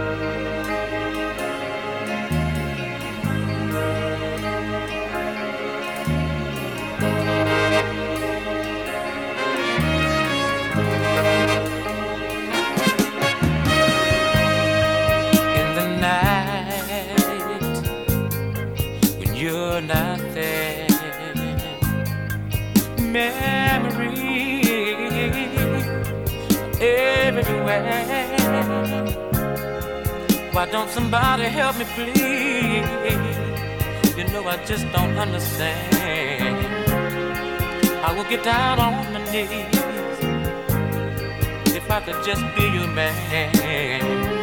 In the night when you're not there, memories everywhere. Why don't somebody help me, please? You know I just don't understand. I will get down on my knees if I could just be your man.